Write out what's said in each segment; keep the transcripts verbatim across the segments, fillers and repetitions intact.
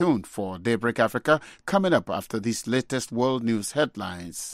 Tuned for Daybreak Africa, coming up after these latest world news headlines.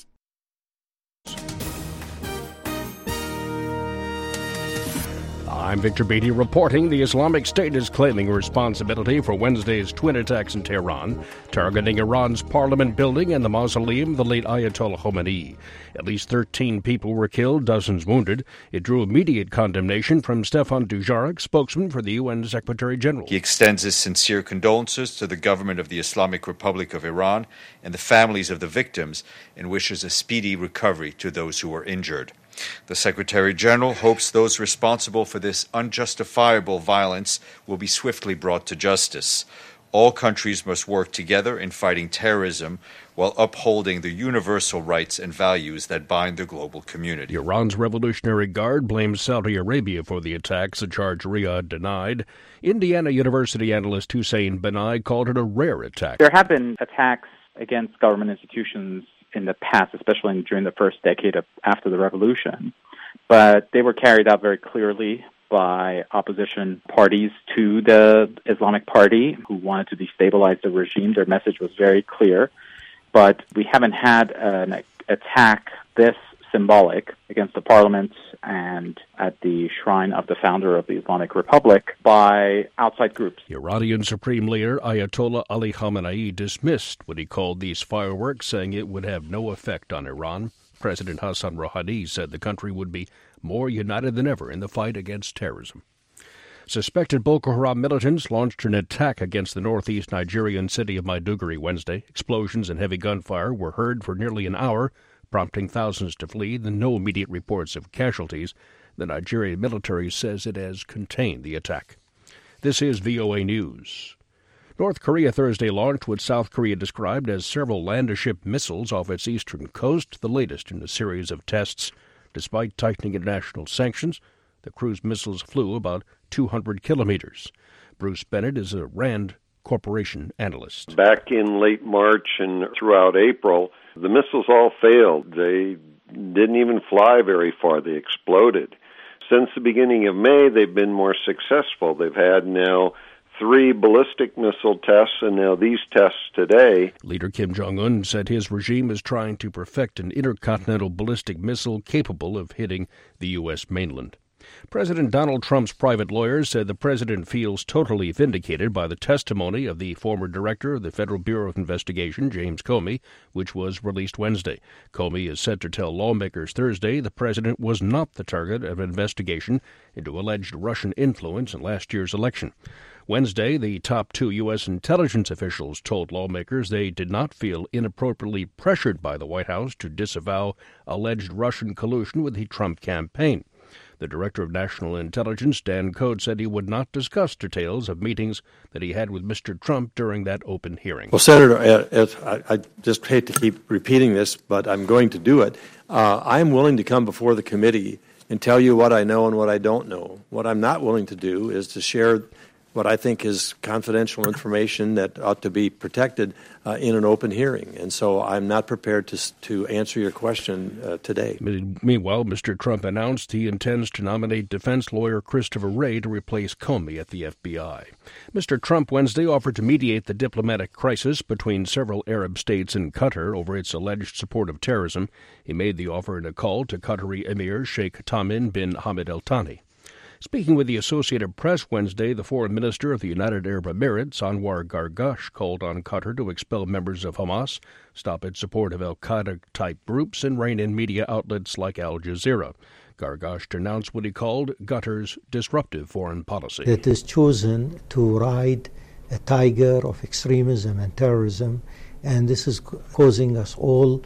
I'm Victor Beatty reporting the Islamic State is claiming responsibility for Wednesday's twin attacks in Tehran, targeting Iran's parliament building and the mausoleum of the late Ayatollah Khomeini. At least thirteen people were killed, dozens wounded. It drew immediate condemnation from Stefan Dujarric, spokesman for the U N Secretary-General. He extends his sincere condolences to the government of the Islamic Republic of Iran and the families of the victims and wishes a speedy recovery to those who were injured. The Secretary-General hopes those responsible for this unjustifiable violence will be swiftly brought to justice. All countries must work together in fighting terrorism while upholding the universal rights and values that bind the global community. Iran's Revolutionary Guard blames Saudi Arabia for the attacks, a charge Riyadh denied. Indiana University analyst Hussein Benai called it a rare attack. There have been attacks against government institutions in the past, especially during the first decade of, after the revolution. But they were carried out very clearly by opposition parties to the Islamic Party who wanted to destabilize the regime. Their message was very clear. But we haven't had an attack this symbolic against the parliament and at the shrine of the founder of the Islamic Republic by outside groups. Iranian Supreme Leader Ayatollah Ali Khamenei dismissed what he called these fireworks, saying it would have no effect on Iran. President Hassan Rouhani said the country would be more united than ever in the fight against terrorism. Suspected Boko Haram militants launched an attack against the northeast Nigerian city of Maiduguri Wednesday. Explosions and heavy gunfire were heard for nearly an hour, prompting thousands to flee. There are no immediate reports of casualties. The Nigerian military says it has contained the attack. This is V O A News. North Korea Thursday launched what South Korea described as several land-to-ship missiles off its eastern coast, the latest in a series of tests. Despite tightening international sanctions, the cruise missiles flew about two hundred kilometers. Bruce Bennett is a RAND Corporation analyst. Back in late March and throughout April, the missiles all failed. They didn't even fly very far. They exploded. Since the beginning of May, they've been more successful. They've had now three ballistic missile tests, and now these tests today. Leader Kim Jong-un said his regime is trying to perfect an intercontinental ballistic missile capable of hitting the U S mainland. President Donald Trump's private lawyers said the president feels totally vindicated by the testimony of the former director of the Federal Bureau of Investigation, James Comey, which was released Wednesday. Comey is set to tell lawmakers Thursday the president was not the target of an investigation into alleged Russian influence in last year's election. Wednesday, the top two U S intelligence officials told lawmakers they did not feel inappropriately pressured by the White House to disavow alleged Russian collusion with the Trump campaign. The Director of National Intelligence, Dan Coats, said he would not discuss details of meetings that he had with Mister Trump during that open hearing. Well, Senator, uh, I, I just hate to keep repeating this, but I'm going to do it. Uh, I'm willing to come before the committee and tell you what I know and what I don't know. What I'm not willing to do is to share what I think is confidential information that ought to be protected uh, in an open hearing. And so I'm not prepared to to answer your question uh, today. Meanwhile, Mister Trump announced he intends to nominate defense lawyer Christopher Wray to replace Comey at the F B I. Mister Trump Wednesday offered to mediate the diplomatic crisis between several Arab states and Qatar over its alleged support of terrorism. He made the offer in a call to Qatari Emir Sheikh Tamim bin Hamad Al Thani. Speaking with the Associated Press Wednesday, the foreign minister of the United Arab Emirates, Anwar Gargash, called on Qatar to expel members of Hamas, stop its support of al-Qaeda-type groups, and rein in media outlets like Al Jazeera. Gargash denounced what he called Qatar's disruptive foreign policy. It has chosen to ride a tiger of extremism and terrorism, and this is causing us all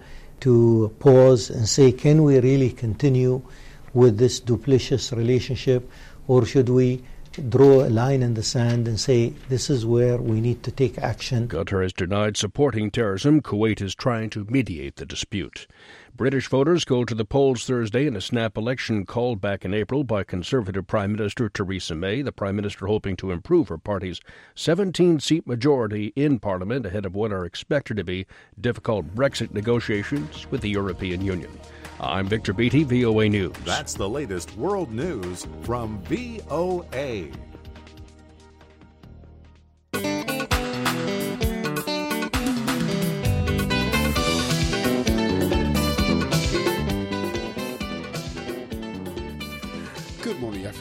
to pause and say, can we really continue with this duplicitous relationship, or should we draw a line in the sand and say this is where we need to take action? Qatar has denied supporting terrorism. Kuwait is trying to mediate the dispute. British voters go to the polls Thursday in a snap election called back in April by Conservative Prime Minister Theresa May, the Prime Minister hoping to improve her party's seventeen-seat majority in Parliament ahead of what are expected to be difficult Brexit negotiations with the European Union. I'm Victor Beatty, V O A News. That's the latest world news from V O A.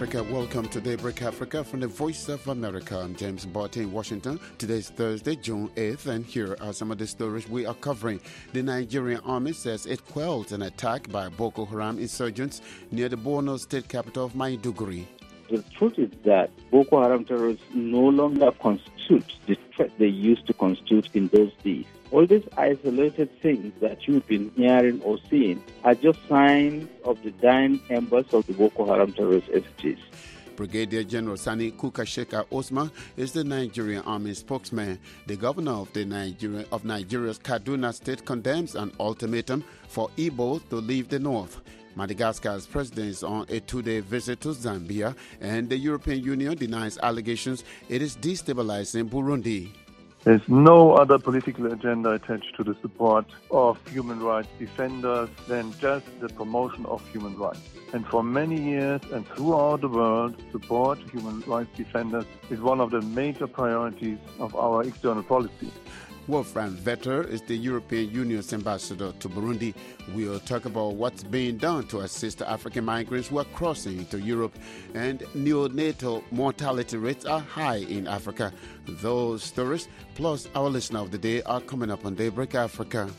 Africa. Welcome to Daybreak Africa from the Voice of America. I'm James Mbote in Washington. Today's Thursday, June eighth, and here are some of the stories we are covering. The Nigerian army says it quelled an attack by Boko Haram insurgents near the Borno state capital of Maiduguri. The truth is that Boko Haram terrorists no longer constitute the threat they used to constitute in those days. All these isolated things that you've been hearing or seeing are just signs of the dying embers of the Boko Haram terrorist entities. Brigadier General Sani Kukasheka Osman is the Nigerian Army spokesman. The governor of the Nigeria, of Nigeria's Kaduna State condemns an ultimatum for Igbo to leave the north. Madagascar's president is on a two-day visit to Zambia, and the European Union denies allegations it is destabilizing Burundi. There's no other political agenda attached to the support of human rights defenders than just the promotion of human rights. And for many years and throughout the world, support human rights defenders is one of the major priorities of our external policy. Wolfram Vetter is the European Union's ambassador to Burundi. We'll talk about what's being done to assist African migrants who are crossing to Europe. And neonatal mortality rates are high in Africa. Those stories, plus our listener of the day, are coming up on Daybreak Africa.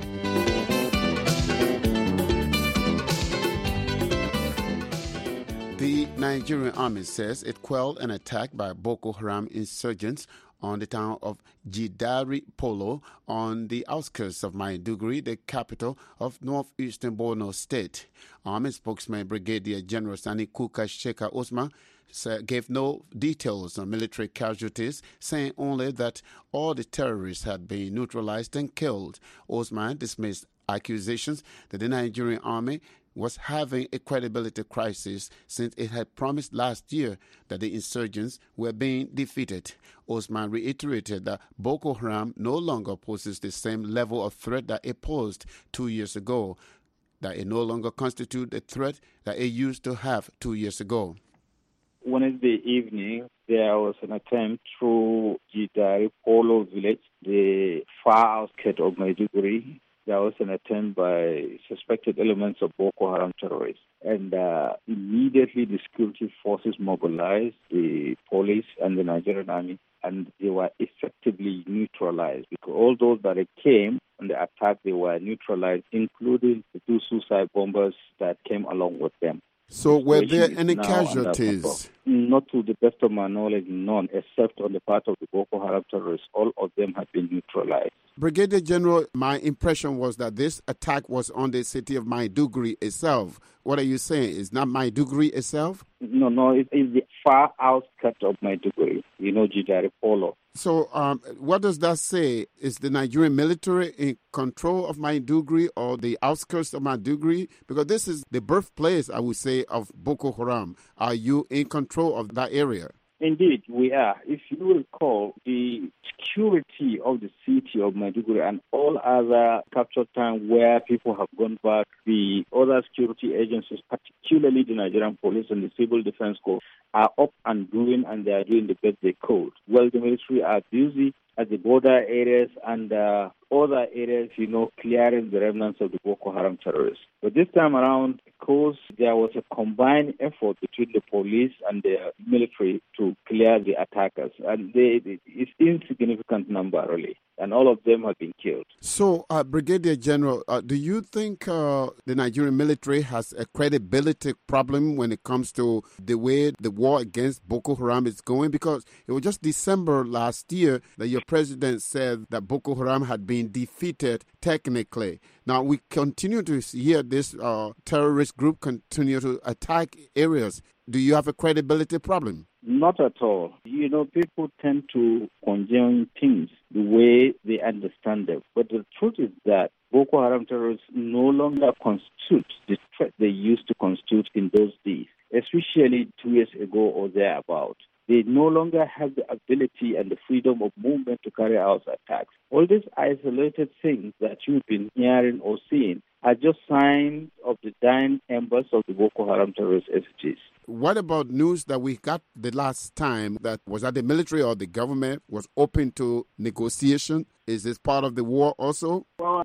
The Nigerian army says it quelled an attack by Boko Haram insurgents on the town of Jidari Polo on the outskirts of Maiduguri, the capital of northeastern Borno State. Army spokesman Brigadier General Sani Kukasheka Osman gave no details on military casualties, saying only that all the terrorists had been neutralized and killed. Osman dismissed accusations that the Nigerian army was having a credibility crisis since it had promised last year that the insurgents were being defeated. Osman reiterated that Boko Haram no longer poses the same level of threat that it posed two years ago, that it no longer constitutes the threat that it used to have two years ago. Wednesday evening, there was an attempt through Jidari Polo village, the far outskirts of Maiduguri. There was an attempt by suspected elements of Boko Haram terrorists. And uh, immediately the security forces mobilized, the police and the Nigerian army, and they were effectively neutralized. Because all those that came on the attack, they were neutralized, including the two suicide bombers that came along with them. So were there any casualties? Not to the best of my knowledge, none, except on the part of the Boko Haram terrorists. All of them have been neutralized. Brigadier General, my impression was that this attack was on the city of Maiduguri itself. What are you saying? Is not Maiduguri itself? No, no, it is the far outskirts of Maiduguri, you know, Jidari Polo. So um, what does that say? Is the Nigerian military in control of Maiduguri or the outskirts of Maiduguri? Because this is the birthplace, I would say, of Boko Haram. Are you in control of that area? Indeed, we are. If you recall, the security of the city of Maiduguri and all other captured time where people have gone back, the other security agencies, particularly the Nigerian police and the civil defense corps, are up and doing, and they are doing the best they could. Well, the military are busy at the border areas and uh, other areas, you know, clearing the remnants of the Boko Haram terrorists. But this time around, because there was a combined effort between the police and the military to clear the attackers, and they, it's insignificant number, really, and all of them have been killed. So, uh, Brigadier General, uh, do you think uh, the Nigerian military has a credibility problem when it comes to the way the war against Boko Haram is going? Because it was just December last year that your president said that Boko Haram had been defeated technically. Now, we continue to hear this uh, terrorist group continue to attack areas. Do you have a credibility problem? Not at all. You know, people tend to conjoin things the way they understand them. But the truth is that Boko Haram terrorists no longer constitute the threat they used to constitute in those days, especially two years ago or thereabout. They no longer have the ability and the freedom of movement to carry out attacks. All these isolated things that you've been hearing or seeing are just signs of the dying embers of the Boko Haram terrorist entities. What about news that we got the last time that was that the military or the government was open to negotiation? Is this part of the war also? Well,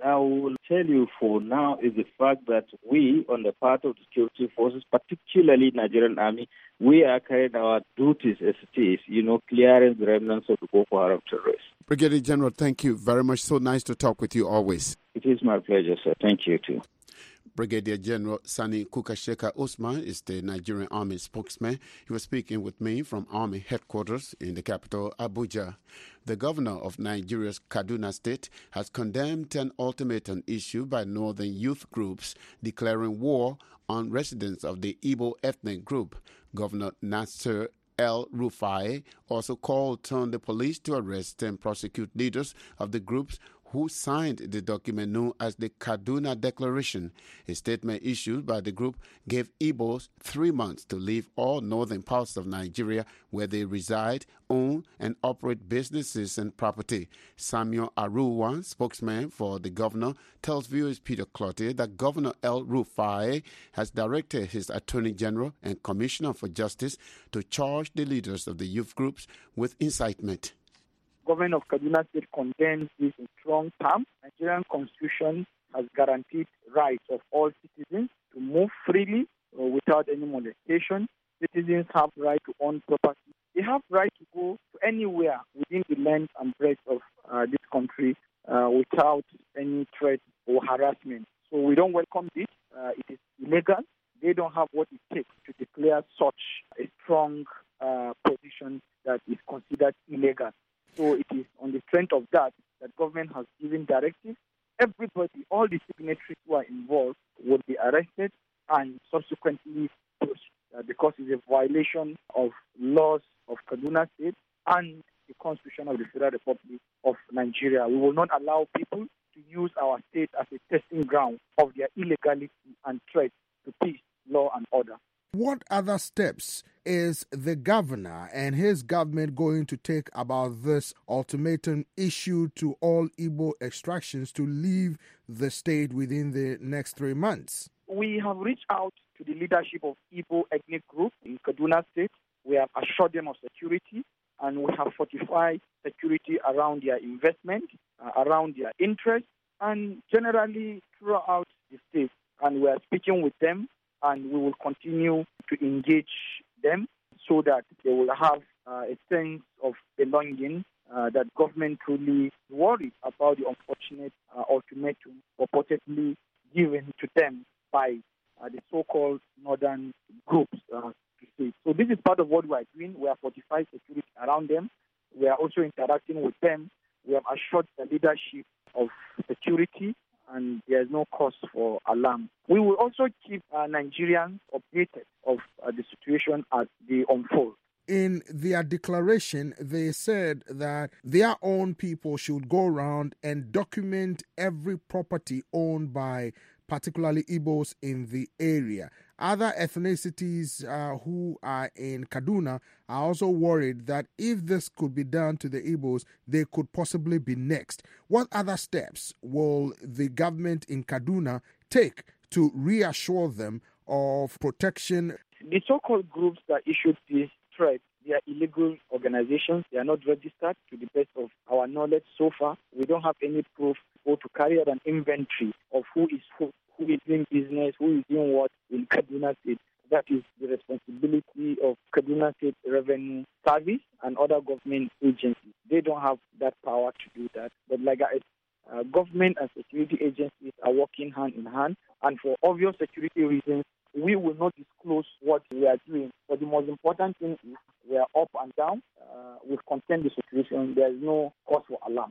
I will tell you for now is the fact that we, on the part of the security forces, particularly Nigerian Army, we are carrying our duties as it is, you know, clearing the remnants of the Boko Haram terrorists. Brigadier General, thank you very much. So nice to talk with you always. It is my pleasure, sir. Thank you, too. Brigadier General Sani Kukasheka Usman is the Nigerian Army spokesman. He was speaking with me from Army headquarters in the capital, Abuja. The governor of Nigeria's Kaduna State has condemned an ultimatum issued by northern youth groups declaring war on residents of the Igbo ethnic group. Governor Nasser El-Rufai also called on the police to arrest and prosecute leaders of the groups who signed the document known as the Kaduna Declaration. A statement issued by the group gave Igbos three months to leave all northern parts of Nigeria where they reside, own, and operate businesses and property. Samuel Aruwan, spokesman for the governor, tells viewers Peter Cloutier that Governor El-Rufai has directed his Attorney General and Commissioner for Justice to charge the leaders of the youth groups with incitement. Government of Kaduna State condemns this in strong terms. Nigerian Constitution has guaranteed rights of all citizens to move freely uh, without any molestation. Citizens have right to own property. They have right to go to anywhere within the length and breadth of uh, this country uh, without any threat or harassment. So we don't welcome this. Uh, it is illegal. They don't have what it takes to declare such a strong uh, position that is considered illegal. So it is on the strength of that that government has given directives. Everybody, all the signatories who are involved will be arrested and subsequently pushed uh, because it's a violation of laws of Kaduna State and the Constitution of the Federal Republic of Nigeria. We will not allow people to use our state as a testing ground of their illegality and threat to peace, law, and order. What other steps is the governor and his government going to take about this ultimatum issued to all Igbo extractions to leave the state within the next three months? We have reached out to the leadership of Igbo ethnic group in Kaduna State. We have assured them of security, and we have fortified security around their investment, uh, around their interests, and generally throughout the state. And we are speaking with them, and we will continue to engage them so that they will have uh, a sense of belonging, uh, that government truly worried about the unfortunate uh, ultimatum purportedly given to them by uh, the so-called northern groups. Uh, so this is part of what we are doing. We have fortified security around them. We are also interacting with them. We have assured the leadership of security, and there is no cause for alarm. We will also keep uh, Nigerians updated of uh, the situation as they unfold. In their declaration, they said that their own people should go around and document every property owned by particularly Igbos in the area. Other ethnicities uh, who are in Kaduna are also worried that if this could be done to the Igbos, they could possibly be next. What other steps will the government in Kaduna take to reassure them of protection? The so-called groups that issued this threat, they are illegal organizations. They are not registered to the best of our knowledge so far. We don't have any proof or to carry out an inventory of who is who, who is doing business, who is doing what in Kaduna State. That is the responsibility of Kaduna State Revenue Service and other government agencies. They don't have that power to do that. But like I uh, government and security agencies are working hand in hand. And for obvious security reasons, we will not disclose what we are doing. But the most important thing is we are up and down. Uh, we've contained the situation. There is no cause for alarm.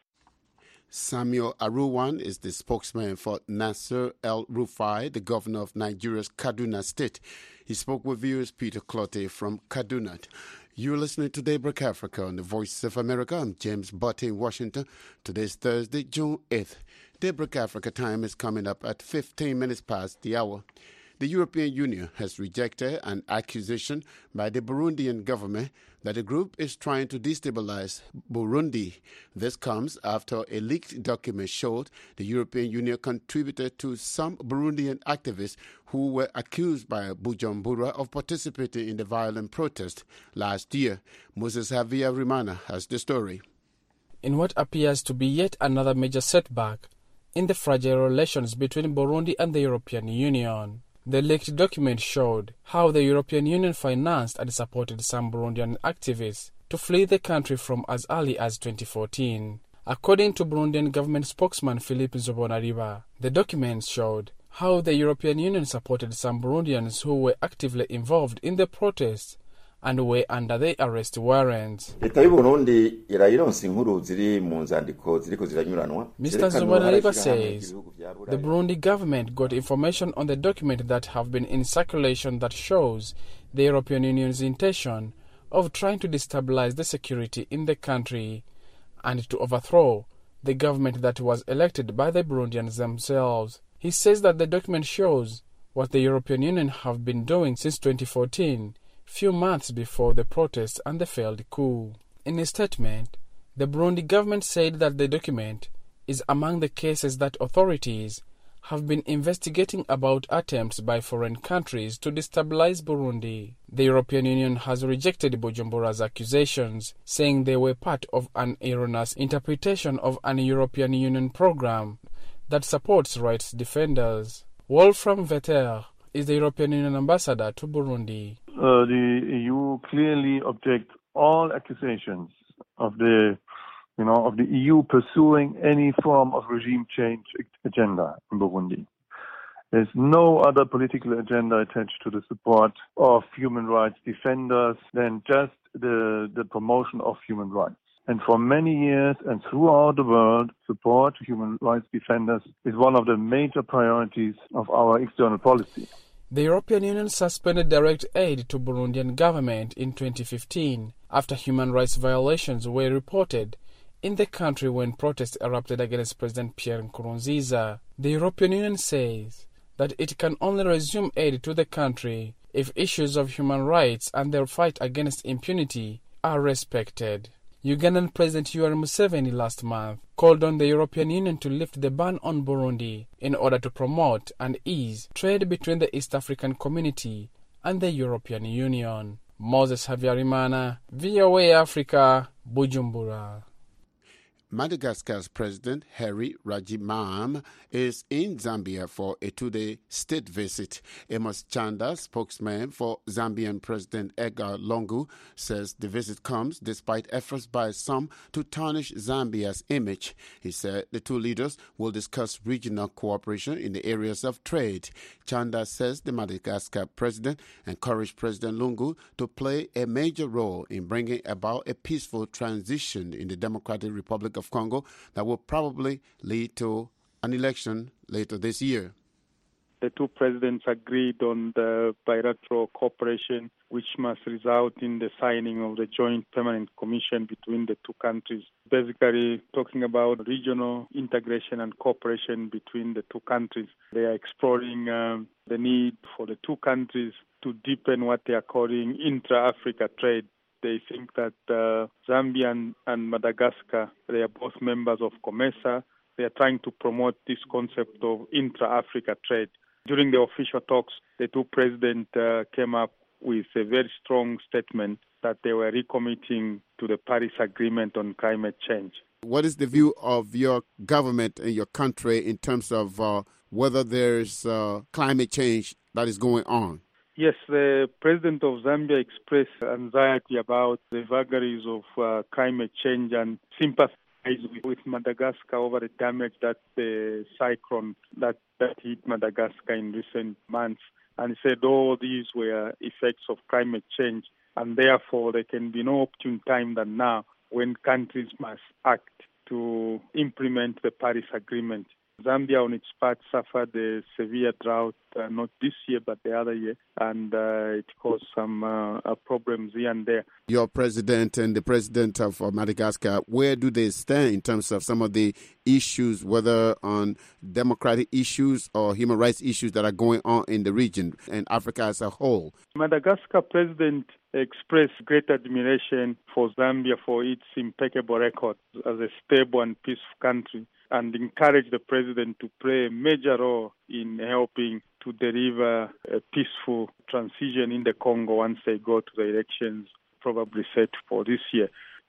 Samuel Aruwan is the spokesman for Nasser El-Rufai, the governor of Nigeria's Kaduna State. He spoke with viewers Peter Cloutier from Kaduna. You're listening to Daybreak Africa on the Voice of America. I'm James Butte in Washington. Today's Thursday, June eighth. Daybreak Africa time is coming up at fifteen minutes past the hour. The European Union has rejected an accusation by the Burundian government that the group is trying to destabilize Burundi. This comes after a leaked document showed the European Union contributed to some Burundian activists who were accused by Bujumbura of participating in the violent protest last year. Moses Javier Rimana has the story. In what appears to be yet another major setback, in the fragile relations between Burundi and the European Union. The leaked document showed how the European Union financed and supported some Burundian activists to flee the country from as early as twenty fourteen. According to Burundian government spokesman Philippe Nzobonariba, the documents showed how the European Union supported some Burundians who were actively involved in the protests and were under the arrest warrants. Mister Nzobonariba says the Burundi government got information on the document that have been in circulation that shows the European Union's intention of trying to destabilize the security in the country and to overthrow the government that was elected by the Burundians themselves. He says that the document shows what the European Union have been doing since twenty fourteen, few months before the protests and the failed coup. In a statement, the Burundi government said that the document is among the cases that authorities have been investigating about attempts by foreign countries to destabilize Burundi. The European Union has rejected Bujumbura's accusations, saying they were part of an erroneous interpretation of an European Union program that supports rights defenders. Wolfram Vetter is the European Union ambassador to Burundi. Uh, the E U clearly objects all accusations of the you know, of the E U pursuing any form of regime change agenda in Burundi. There's no other political agenda attached to the support of human rights defenders than just the, the promotion of human rights. And for many years and throughout the world, support to human rights defenders is one of the major priorities of our external policy. The European Union suspended direct aid to Burundian government in twenty fifteen after human rights violations were reported in the country when protests erupted against President Pierre Nkurunziza. The European Union says that it can only resume aid to the country if issues of human rights and their fight against impunity are respected. Ugandan President Yoweri Museveni last month called on the European Union to lift the ban on Burundi in order to promote and ease trade between the East African community and the European Union. Moses Habyarimana, V O A Africa, Bujumbura. Madagascar's President Hairy Rajaimana is in Zambia for a two-day state visit. Amos Chanda, spokesman for Zambian President Edgar Lungu, says the visit comes despite efforts by some to tarnish Zambia's image. He said the two leaders will discuss regional cooperation in the areas of trade. Chanda says the Madagascar president encouraged President Lungu to play a major role in bringing about a peaceful transition in the Democratic Republic of Congo that will probably lead to an election later this year. The two presidents agreed on the bilateral cooperation, which must result in the signing of the joint permanent commission between the two countries. Basically talking about regional integration and cooperation between the two countries. They are exploring um, the need for the two countries to deepen what they are calling intra-Africa trade. They think that uh, Zambia and, and Madagascar, they are both members of COMESA. They are trying to promote this concept of intra-Africa trade. During the official talks, the two presidents uh, came up with a very strong statement that they were recommitting to the Paris Agreement on climate change. What is the view of your government and your country in terms of uh, whether there's uh, climate change that is going on? Yes, the president of Zambia expressed anxiety about the vagaries of uh, climate change and sympathized with, with Madagascar over the damage that the cyclone that, that hit Madagascar in recent months. And he said all these were effects of climate change, and therefore there can be no opportune time than now when countries must act to implement the Paris Agreement. Zambia, on its part, suffered a severe drought, uh, not this year, but the other year, and uh, it caused some uh, uh, problems here and there. Your president and the president of Madagascar, where do they stand in terms of some of the issues, whether on democratic issues or human rights issues that are going on in the region and Africa as a whole? Madagascar president expressed great admiration for Zambia for its impeccable record as a stable and peaceful country, and encourage the president to play a major role in helping to deliver a peaceful transition in the Congo once they go to the elections, probably set for this year.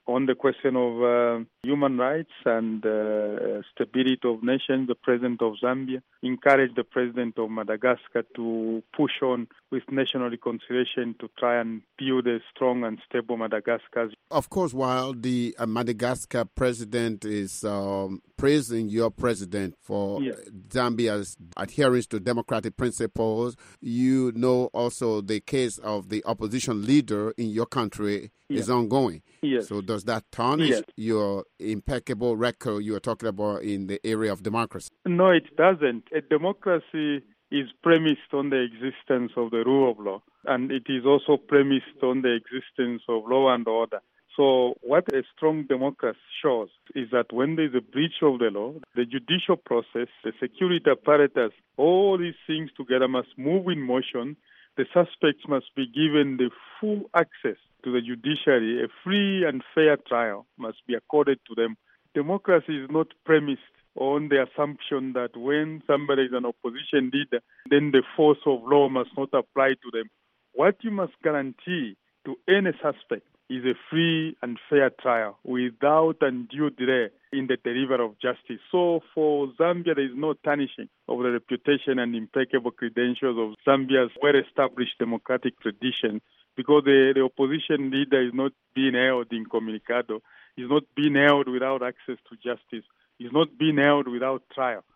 On the question of uh, human rights and uh, stability of nations, the president of Zambia encouraged the president of Madagascar to push on with national reconciliation to try and build a strong and stable Madagascar. Of course, while the uh, Madagascar president is um, praising your president for yes. Zambia's adherence to democratic principles, you know also the case of the opposition leader in your country yes. is ongoing. Yes. So does that tarnish yes. your impeccable record you are talking about in the area of democracy? No, it doesn't. A democracy is premised on the existence of the rule of law, and it is also premised on the existence of law and order. So what a strong democracy shows is that when there is a breach of the law, the judicial process, the security apparatus, all these things together must move in motion. The suspects must be given the full access to the judiciary. A free and fair trial must be accorded to them. Democracy is not premised on the assumption that when somebody is an opposition leader, then the force of law must not apply to them. What you must guarantee to any suspect is a free and fair trial without undue delay in the delivery of justice. So for Zambia, there is no tarnishing of the reputation and impeccable credentials of Zambia's well-established democratic tradition, because the, the opposition leader is not being held incommunicado, is not being held without access to justice, is not being held without trial.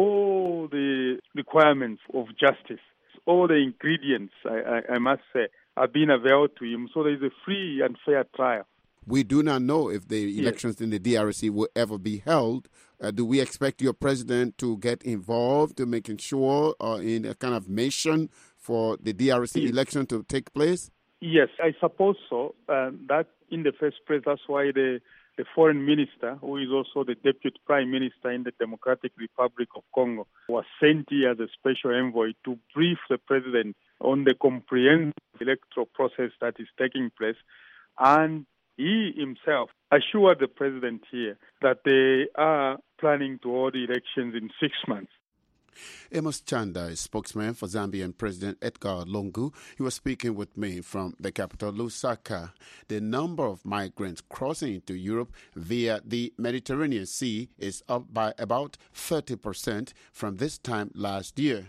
All the requirements of justice, all the ingredients, I, I, I must say, are being availed to him. So there is a free and fair trial. We do not know if the elections yes. in the D R C will ever be held. Uh, do we expect your president to get involved to making sure uh, in a kind of mission for the D R C yes. election to take place? Yes, I suppose so. Uh, that in the first place, that's why the, the foreign minister, who is also the deputy prime minister in the Democratic Republic of Congo, was sent here as a special envoy to brief the president on the comprehensive electoral process that is taking place. And he himself assured the president here that they are planning to hold elections in six months. Amos Chanda is spokesman for Zambian President Edgar Lungu. He was speaking with me from the capital, Lusaka. The number of migrants crossing into Europe via the Mediterranean Sea is up by about thirty percent from this time last year.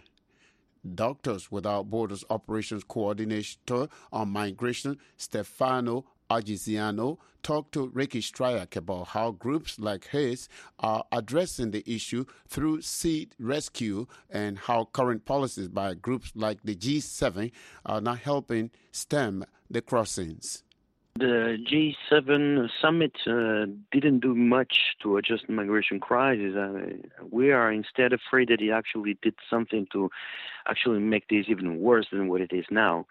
Doctors Without Borders Operations Coordinator on Migration, Stefano Argiziano, talked to Ricky Stryak about how groups like his are addressing the issue through sea rescue and how current policies by groups like the G seven are not helping stem the crossings. The G seven summit uh, didn't do much to address the migration crisis. Uh, we are instead afraid that it actually did something to actually make this even worse than what it is now.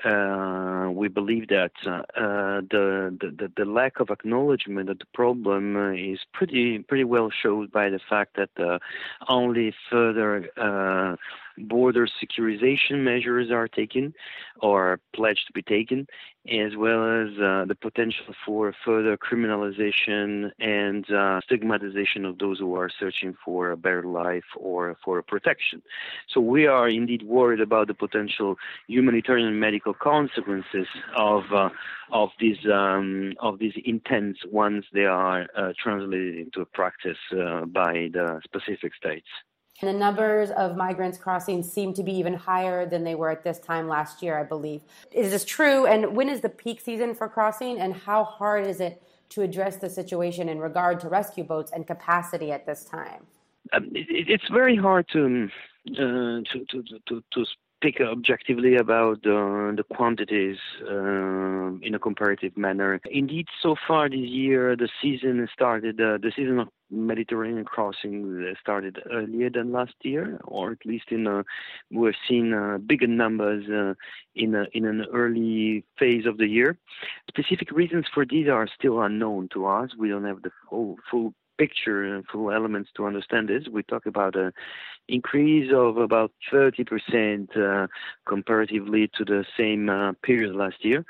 Uh, we believe that uh, uh, the, the the lack of acknowledgement of the problem uh, is pretty pretty well shown by the fact that uh, only further uh, border securitization measures are taken or pledged to be taken, as well as uh, the potential for further criminalization and uh, stigmatization of those who are searching for a better life or for protection. So we are indeed worried about the potential humanitarian and medical consequences of uh, of these um, of these intents once they are uh, translated into a practice uh, by the specific states. And the numbers of migrants crossing seem to be even higher than they were at this time last year, I believe. Is this true? And when is the peak season for crossing? And how hard is it to address the situation in regard to rescue boats and capacity at this time? Um, it, it's very hard to, uh, to, to, to, to speak objectively about uh, the quantities uh, in a comparative manner. Indeed, so far this year, the season started, uh, the season of Mediterranean crossing started earlier than last year, or at least in a, we've seen uh, bigger numbers uh, in a, in an early phase of the year. Specific reasons for these are still unknown to us. We don't have the full, full picture and full elements to understand this. We talk about an increase of about thirty percent uh, comparatively to the same uh, period last year.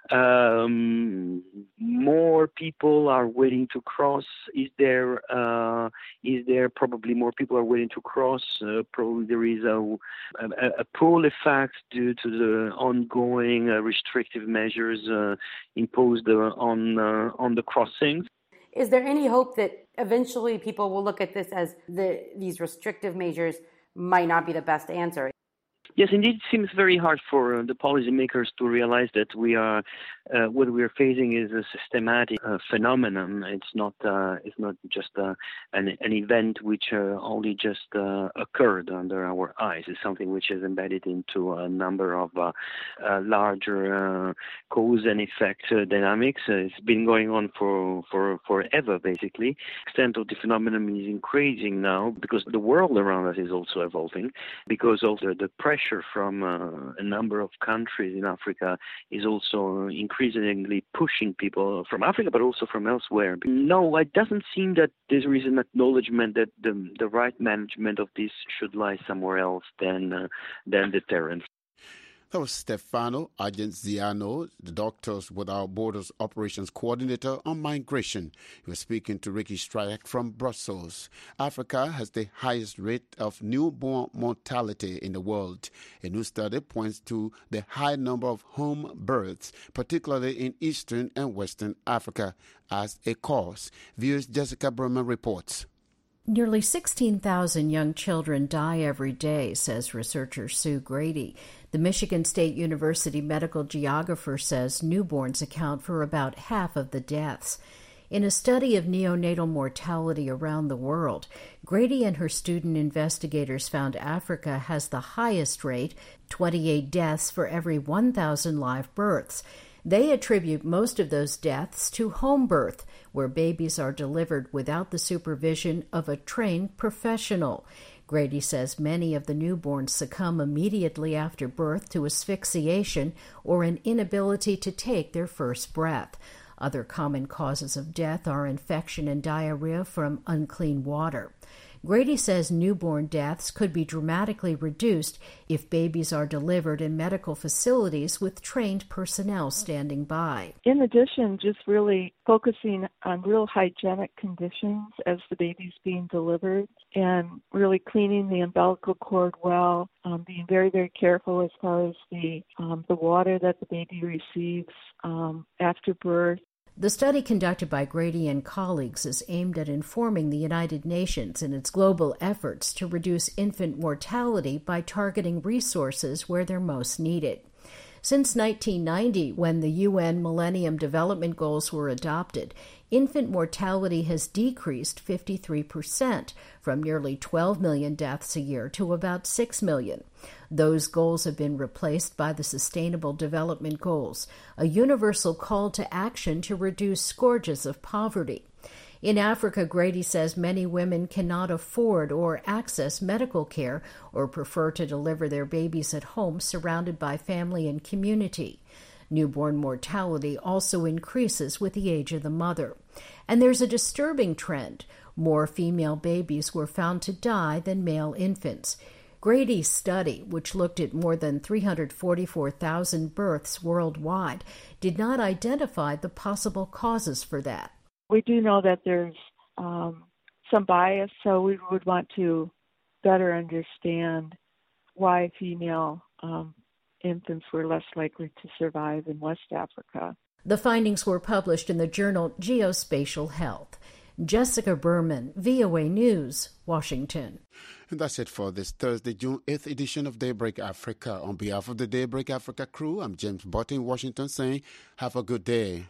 Um, more people are waiting to cross. Is there? Uh, is there probably more people are waiting to cross? Uh, probably there is a, a, a pull effect due to the ongoing uh, restrictive measures uh, imposed uh, on uh, on the crossings. Is there any hope that eventually people will look at this as the these restrictive measures might not be the best answer? Yes, indeed, it seems very hard for uh, the policymakers to realize that we are uh, what we are facing is a systematic uh, phenomenon. It's not uh, it's not just uh, an an event which uh, only just uh, occurred under our eyes. It's something which is embedded into a number of uh, uh, larger uh, cause and effect uh, dynamics. Uh, it's been going on for for forever, basically. The extent of the phenomenon is increasing now because the world around us is also evolving, because of the, the pressure from uh, a number of countries in Africa is also increasingly pushing people from Africa, but also from elsewhere. No, it doesn't seem that there is an acknowledgement that the, the right management of this should lie somewhere else than uh, than deterrence. That was Stefano Argenziano, the Doctors Without Borders Operations Coordinator on Migration. He was speaking to Ricky Stryak from Brussels. Africa has the highest rate of newborn mortality in the world. A new study points to the high number of home births, particularly in Eastern and Western Africa, as a cause. Viewers Jessica Berman reports. Nearly sixteen thousand young children die every day, says researcher Sue Grady. The Michigan State University medical geographer says newborns account for about half of the deaths. In a study of neonatal mortality around the world, Grady and her student investigators found Africa has the highest rate, twenty-eight deaths for every one thousand live births. They attribute most of those deaths to home birth, where babies are delivered without the supervision of a trained professional. Grady says many of the newborns succumb immediately after birth to asphyxiation or an inability to take their first breath. Other common causes of death are infection and diarrhea from unclean water. Grady says newborn deaths could be dramatically reduced if babies are delivered in medical facilities with trained personnel standing by. In addition, just really focusing on real hygienic conditions as the baby's being delivered and really cleaning the umbilical cord well, um, being very, very careful as far as the, um, the water that the baby receives um, after birth. The study conducted by Grady and colleagues is aimed at informing the United Nations in its global efforts to reduce infant mortality by targeting resources where they're most needed. Since nineteen ninety, when the U N Millennium Development Goals were adopted, infant mortality has decreased fifty-three percent, from nearly twelve million deaths a year to about six million. Those goals have been replaced by the Sustainable Development Goals, a universal call to action to reduce scourges of poverty. In Africa, Grady says many women cannot afford or access medical care or prefer to deliver their babies at home surrounded by family and community. Newborn mortality also increases with the age of the mother. And there's a disturbing trend. More female babies were found to die than male infants. Grady's study, which looked at more than three hundred forty-four thousand births worldwide, did not identify the possible causes for that. We do know that there's um, some bias, so we would want to better understand why female um, infants were less likely to survive in West Africa. The findings were published in the journal Geospatial Health. Jessica Berman, V O A News, Washington. And that's it for this Thursday, June eighth edition of Daybreak Africa. On behalf of the Daybreak Africa crew, I'm James Button in Washington saying, have a good day.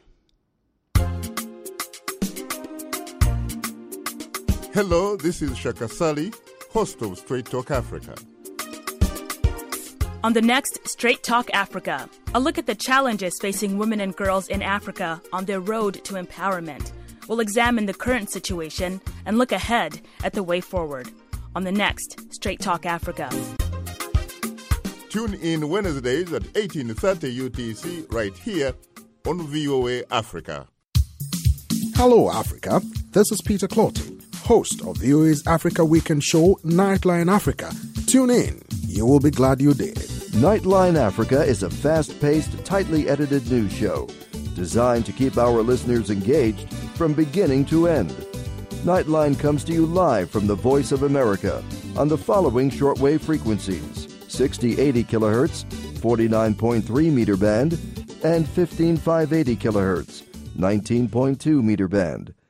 Hello, this is Shaka Sali, host of Straight Talk Africa. On the next Straight Talk Africa, a look at the challenges facing women and girls in Africa on their road to empowerment. We'll examine the current situation and look ahead at the way forward. On the next Straight Talk Africa. Tune in Wednesdays at eighteen thirty U T C right here on V O A Africa. Hello, Africa. This is Peter Clotty. host of V O A's Africa Weekend show, Nightline Africa. Tune in. You will be glad you did. Nightline Africa is a fast-paced, tightly edited news show designed to keep our listeners engaged from beginning to end. Nightline comes to you live from the Voice of America on the following shortwave frequencies: sixty eighty kilohertz, forty-nine point three meter band, and fifteen five eighty kilohertz, nineteen point two meter band.